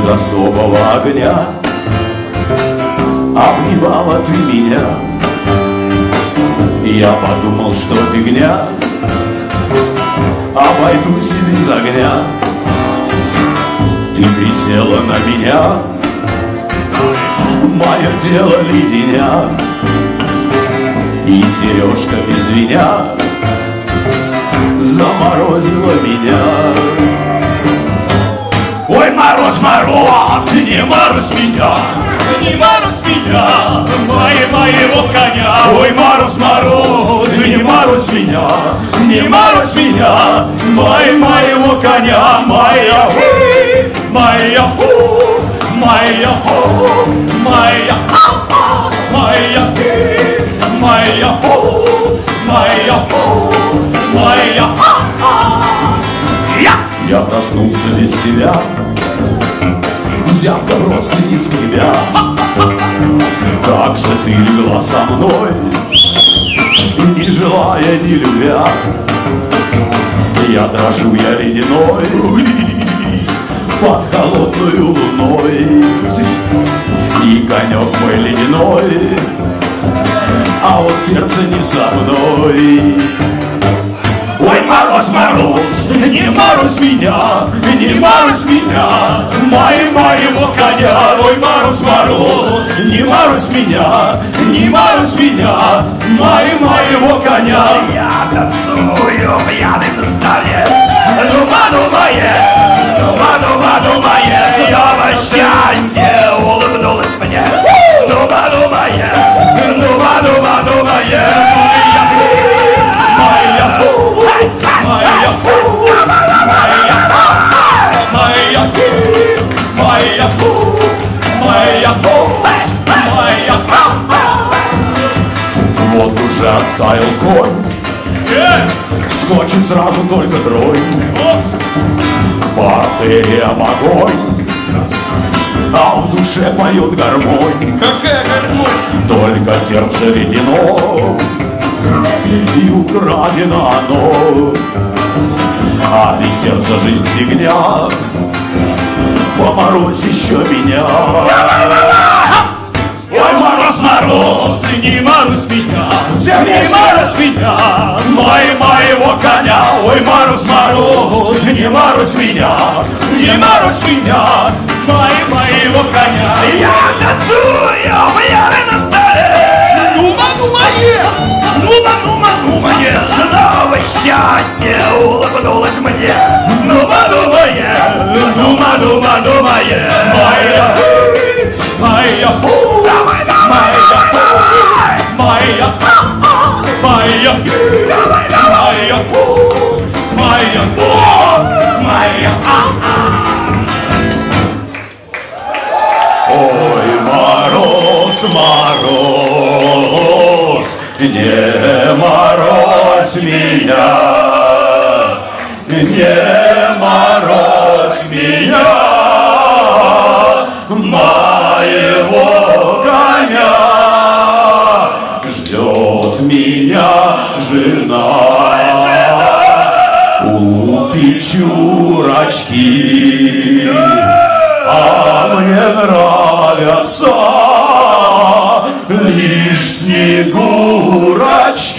без особого огня обнимала ты меня. Я подумал, что фигня, обойдусь и без огня. Ты присела на меня, мое тело леденя, и сережка без меня заморозила меня. Ой, мороз, мороз, не мороз меня, не мороз меня, моего коня. Ой, мороз, мороз, не мороз меня, не мороз меня, моего коня. Моя, моя, моя, моя, моя, моя, моя, моя. Я проснулся без тебя, взятка просто не скребя. Как же ты легла со мной, не желая, не любя. Я дрожу, я ледяной под холодную луной, и конек мой ледяной, а вот сердце не со мной. Ой, мороз, мороз, не мороз меня, не мороз меня, моего коня. Ой, мороз, мороз, не мороз меня, не мороз меня, моего коня. Я танцую пьяный на столе, дума, думае, снова счастье улыбнулось мне. Дума, думае, вот уже оттаял конь, скочит сразу только трой. По артериям огонь, а в душе поет гармонь. Какая гармонь? Только сердце ледяно, и украдено оно. А без сердца жизнь фигня, поморозь еще меня. Ой, мороз, мороз, не мороз меня, не мороз меня, моего коня. Ой, мороз, мороз, не мороз меня, не мороз меня, моего коня. я танцую пьяный на столе, Думае, снова счастье улыбнулось мне. Дума, думае, моя, моя, ой, мороз, мороз, не морозь меня, не морозь меня, моего коня. Ждет меня жена у Печурочки, а мне нравятся лишь Снегурочки.